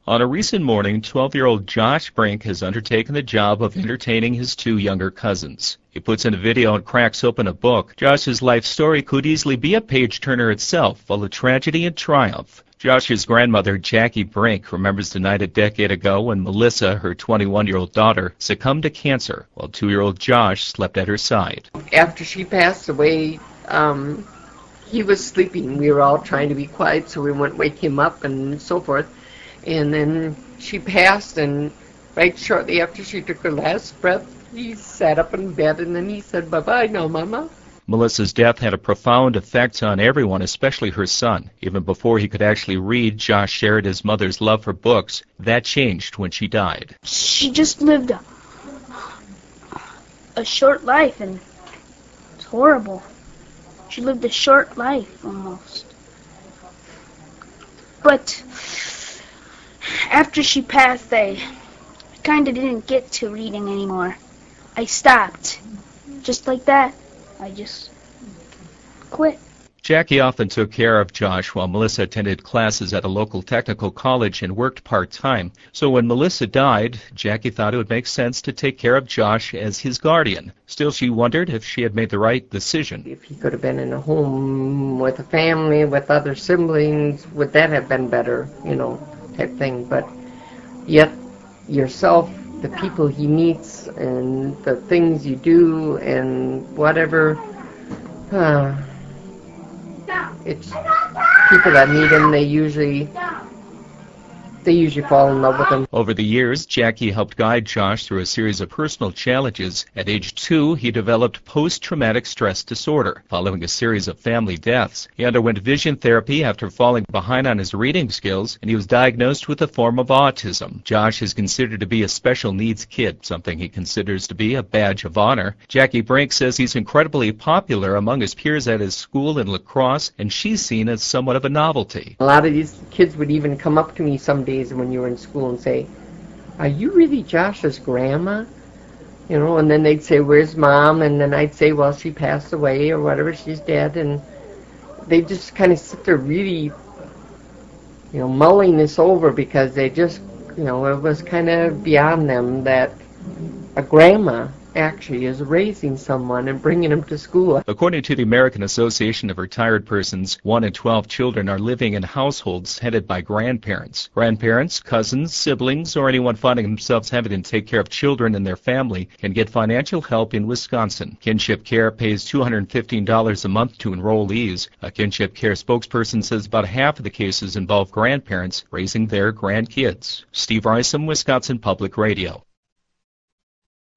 On a recent morning, 12-year-old Josh Brink has undertaken the job of entertaining his two younger cousins. He puts in a video and cracks open a book. Josh's life story could easily be a page-turner itself, full of tragedy and triumph. Josh's grandmother, Jackie Brink, remembers the night a decade ago when Melissa, her 21-year-old daughter, succumbed to cancer, while 2-year-old Josh slept at her side. After she passed away, he was sleeping. We were all trying to be quiet so we wouldn't wake him up and so forth. And then she passed, and right shortly after she took her last breath, he sat up in bed and then he said, "Bye-bye now, Mama." Melissa's death had a profound effect on everyone, especially her son. Even before he could actually read, Josh shared his mother's love for books. That changed when she died. She just lived a short life, and it's horrible. She lived a short life, almost. But after she passed, I kind of didn't get to reading anymore. I stopped. Just like that. I just quit. Jackie often took care of Josh while Melissa attended classes at a local technical college and worked part-time. So when Melissa died, Jackie thought it would make sense to take care of Josh as his guardian. Still, she wondered if she had made the right decision. If he could have been in a home with a family, with other siblings, would that have been better, type thing. But yet, yourself, the people he meets, and the things you do, and whatever, it's people that meet him, they usually fall in love with him. Over the years, Jackie helped guide Josh through a series of personal challenges. At age 2, he developed post-traumatic stress disorder following a series of family deaths. He underwent vision therapy after falling behind on his reading skills, and he was diagnosed with a form of autism. Josh is considered to be a special needs kid, something he considers to be a badge of honor. Jackie Brink says he's incredibly popular among his peers at his school in La Crosse, and she's seen as somewhat of a novelty. A lot of these kids would even come up to me some days when you were in school and say, "Are you really Josh's grandma?" And then they'd say, "Where's Mom?" And then I'd say, "Well, she passed away," or whatever, "she's dead." And they just kind of sit there really, mulling this over, because they just, it was kind of beyond them that a grandma actually is raising someone and bringing them to school. According to the American Association of Retired Persons, 1 in 12 children are living in households headed by grandparents. Grandparents, cousins, siblings, or anyone finding themselves having to take care of children in their family can get financial help in Wisconsin. Kinship Care pays $215 a month to enrollees. A Kinship Care spokesperson says about half of the cases involve grandparents raising their grandkids. Steve Risom, Wisconsin Public Radio.